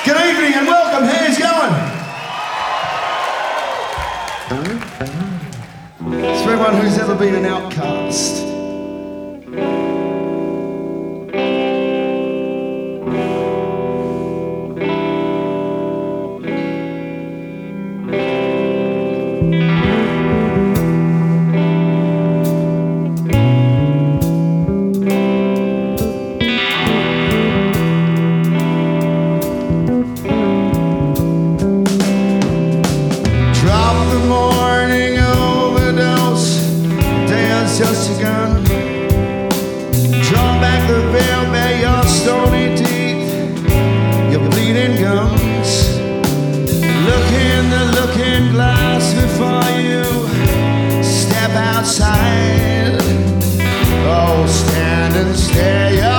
Good evening and welcome. How's it going? It's for everyone who's ever been an outcast. Just begun. Draw back the veil, bare your stony teeth, your bleeding gums. Look in the looking glass before you step outside. Oh, stand and stare.